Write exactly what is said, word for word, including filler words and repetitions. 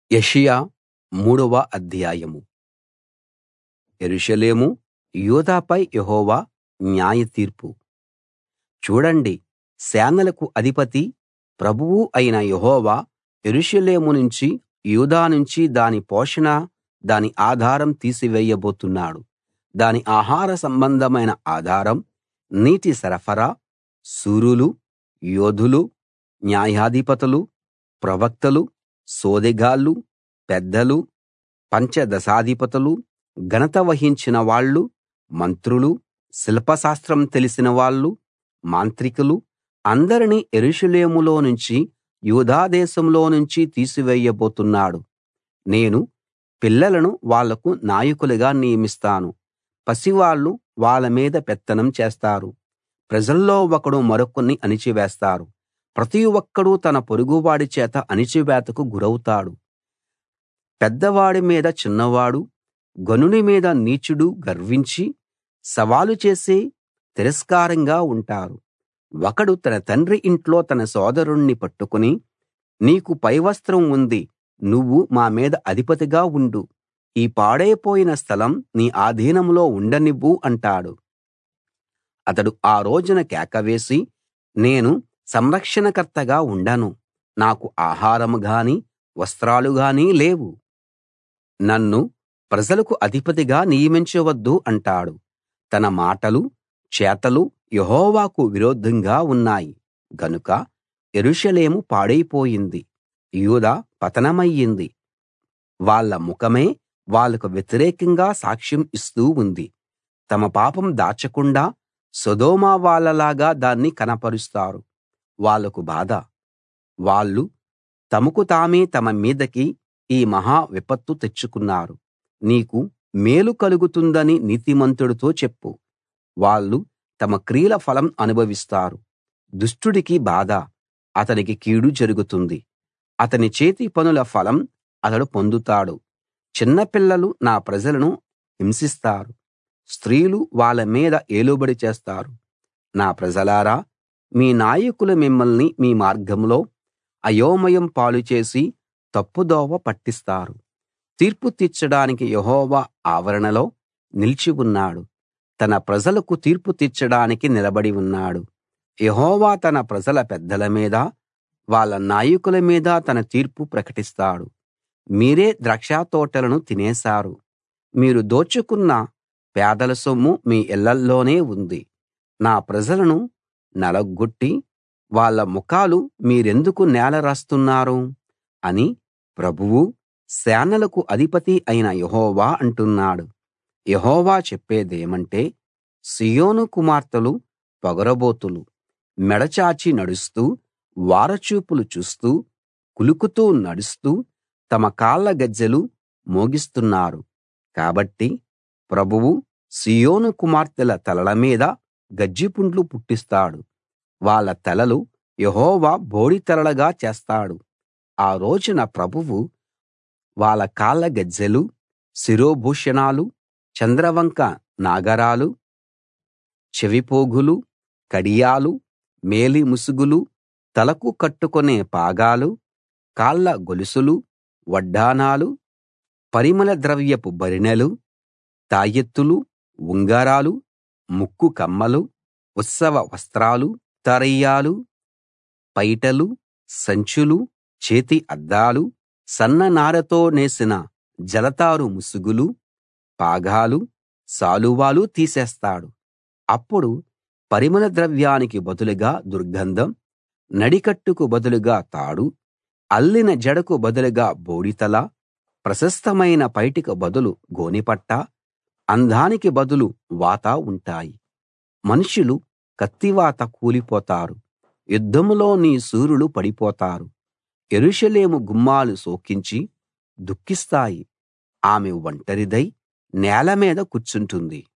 యెషయా మూడవ అధ్యాయం. యెరూషలేము యూదాపై యెహోవా న్యాయ తీర్పు. చూడండి, సేనలకు అధిపతి ప్రభువు అయిన యెహోవా యెరూషలేము నుంచి యూదా నుంచి దాని పోషణ దాని ఆధారం తీసివేయబోతున్నాడు. దాని ఆహార సంబంధమైన ఆధారం, నీటి సరఫరా, శూరులు, యోధులు, న్యాయాధిపతులు, ప్రవక్తలు, సోదెగాళ్ళు, పెద్దలు, పంచదశాధిపతులు, ఘనత వహించిన వాళ్ళు, మంత్రులు, శిల్పశాస్త్రం తెలిసిన వాళ్ళు, మాంత్రికులు అందరినీ యెరూషలేములో నుంచి యూదా దేశంలో నుంచి తీసివేయబోతున్నాడు. నేను పిల్లలను వాళ్లకు నాయకులుగా నియమిస్తాను. పసివాళ్ళు వాళ్ళ మీద పెత్తనం చేస్తారు. ప్రజల్లో ఒకడు మరొకణ్ణి అణిచివేస్తారు. ప్రతి ఒక్కడూ తన పొరుగువాడి చేత అణిచివేతకు గురౌతాడు. పెద్దవాడి మీద చిన్నవాడు, ఘనుని మీద నీచుడు గర్వించి సవాలు చేసి తిరస్కారంగా ఉంటారు. ఒకడు తన తండ్రి ఇంట్లో తన సోదరుణ్ణి పట్టుకుని, నీకు పైవస్త్రం ఉంది, నువ్వు మా మీద అధిపతిగా ఉండు, ఈ పాడైపోయిన స్థలం నీ ఆధీనంలో ఉండనివ్వు అంటాడు. అతడు ఆ రోజున కేక వేసి, నేను సంరక్షణకర్తగా ఉండను, నాకు ఆహారం గానీ వస్త్రాలు గానీ లేవు, నన్ను ప్రజలకు అధిపతిగా నియమించవద్దు అంటాడు. తన మాటలు చేతలు యెహోవాకు విరోధంగా ఉన్నాయి గనుక యెరూషలేము పాడైపోయింది, యూదా పతనమయ్యింది. వాళ్ళ ముఖమే వాళ్లకు వ్యతిరేకంగా సాక్ష్యం ఇస్తూ ఉంది. తమ పాపం దాచకుండా సొదొమ వాళ్ళలాగా దాన్ని కనపరుస్తారు. వాళ్లకు బాధ, వాళ్ళు తమకు తామే తమ మీదకి ఈ మహా విపత్తు తెచ్చుకున్నారు. నీకు మేలు కలుగుతుందని నీతిమంతుడితో చెప్పు, వాళ్ళు తమ క్రియల ఫలం అనుభవిస్తారు. దుష్టుడికి బాధ, అతనికి కీడు జరుగుతుంది, అతని చేతి పనుల ఫలం అతడు పొందుతాడు. చిన్నపిల్లలు నా ప్రజలను హింసిస్తారు, స్త్రీలు వాళ్ళ మీద ఏలుబడి చేస్తారు. నా ప్రజలారా, మీ నాయకులు మిమ్మల్ని మీ మార్గంలో అయోమయం పాలుచేసి తప్పుదోవ పట్టిస్తారు. తీర్పు తీర్చడానికి యెహోవా ఆవరణలో నిలిచి ఉన్నాడు, తన ప్రజలకు తీర్పు తీర్చడానికి నిలబడి ఉన్నాడు. యెహోవా తన ప్రజల పెద్దల మీద వాళ్ళ నాయకుల మీద తన తీర్పు ప్రకటిస్తాడు. మీరే ద్రాక్షతోటలను తినేశారు, మీరు దోచుకున్న పేదల సొమ్ము మీ ఇళ్ళల్లోనే ఉంది. నా ప్రజలను నలగ్గొట్టి వాళ్ళ ముఖాలు మీరెందుకు నేల రాస్తున్నారు అని ప్రభువూ సేనలకు అధిపతి అయిన యెహోవా అంటున్నాడు. యెహోవా చెప్పేదేమంటే, సీయోను కుమార్తెలు పొగరబోతులు, మెడ చాచి నడుస్తూ వారచూపులు చూస్తూ కులుకుతూ నడుస్తూ తమ కాళ్ళ గజ్జెలు మోగిస్తున్నారు. కాబట్టి ప్రభువు సీయోను కుమార్తెల తలల మీద గజ్జిపుండ్లు పుట్టిస్తాడు. వాళ్ళ తలలు యెహోవా బోడితెరలుగా చేస్తాడు. ఆ రోజున ప్రభువు వాళ్ళ కాళ్ళ గజ్జెలు, శిరోభూషణాలు, చంద్రవంక నాగరాలు, చెవిపోగులు, కడియాలు, మేలి ముసుగులు, తలకు కట్టుకునే పాగాలు, కాళ్ళ గొలుసులు, వడ్డానాలు, పరిమళ ద్రవ్యపు భరిణెలు, తాయెత్తులు, ఉంగరాలు, ముక్కు కమ్మలు, ఉత్సవ వస్త్రాలు, తరయ్యాలు, పైటలు, సంచులు, చేతి అద్దాలు, సన్ననారతో నేసిన జలతారు ముసుగులు, పాగాలు, శాలువాలు తీసేస్తాడు. అప్పుడు పరిమళ ద్రవ్యానికి బదులుగా దుర్గంధం, నడికట్టుకు బదులుగా తాడు, అల్లిన జడకు బదులుగా బోడితల, ప్రశస్తమైన పైటికి బదులు గోనెపట్ట, అందానికి బదులు వాత ఉంటాయి. మనుషులు కత్తివాత కూలిపోతారు, యుద్ధంలో నీ శూరులు పడిపోతారు. యెరూషలేము గుమ్మాలు శోకించి దుఃఖిస్తాయి, ఆమె ఒంటరిదై నేల మీద కూర్చుంటుంది.